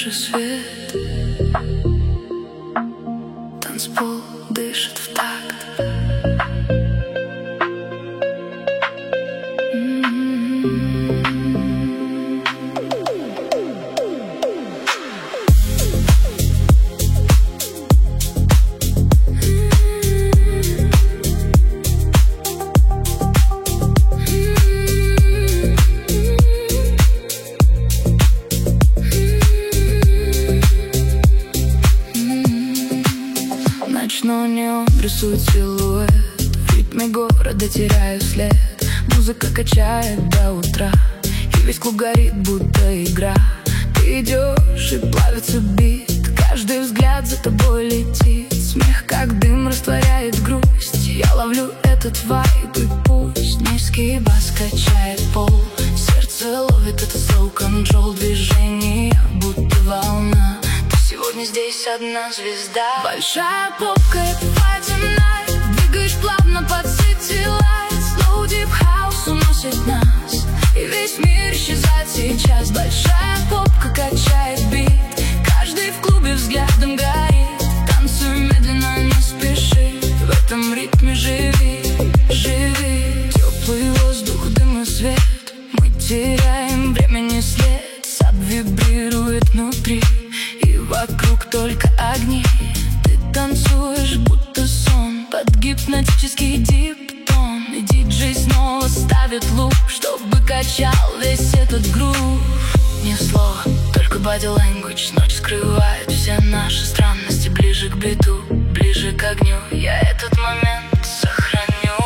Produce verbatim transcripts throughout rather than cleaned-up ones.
выше свет. Танцпол дышит в такт. Ночной неон рисует силуэт, в ритме города теряю след. Музыка качает до утра, и весь клуб горит, будто игра. Ты идешь, и плавится бит, каждый взгляд за тобой летит. Смех, как дым, растворяет грусть. Я ловлю этот вайб, и пусть низкий бас качает пол. Сердце ловит это slow control движение, будто волна. Сегодня здесь одна звезда. Большая попка, это party night. Двигаешь плавно под city lights. Slow deep house уносит нас, и весь мир исчезает сейчас. Большая попка качает бит, каждый в клубе взглядом горит. Танцуй медленно, не спеши, в этом ритме живи, живи. Теплый воздух, дым и свет, мы теряем времени след. Сад вибрирует внутри, вокруг только огни. Ты танцуешь, будто сон, под гипнотический диптон. И диджей снова ставит луп, чтобы качал весь этот грув. Ни слова, только body language. Ночь скрывает все наши странности. Ближе к биту, ближе к огню, я этот момент сохраню.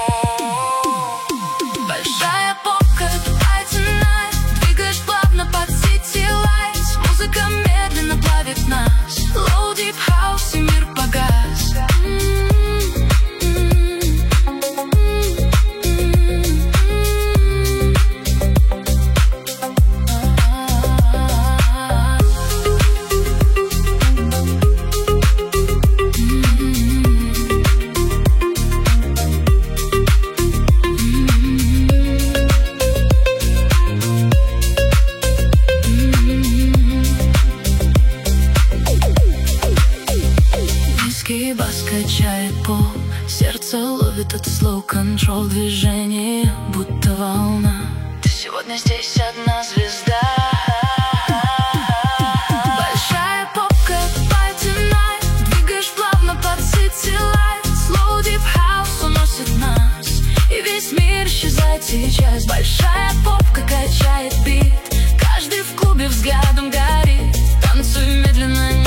Большая попка, это party night. Двигаешь плавно под city lights. Музыка медленно плавит нас. Low deep house, и мир погас. Низкий бас качает пол, сердце ловит это slow control движение, будто волна. Ты сегодня здесь одна звезда. Большая попка, это party night. Двигаешь плавно под city lights. Slow deep house уносит нас, и весь мир исчезает сейчас. Большая попка качает бит, каждый в клубе взглядом горит. Танцуй медленно,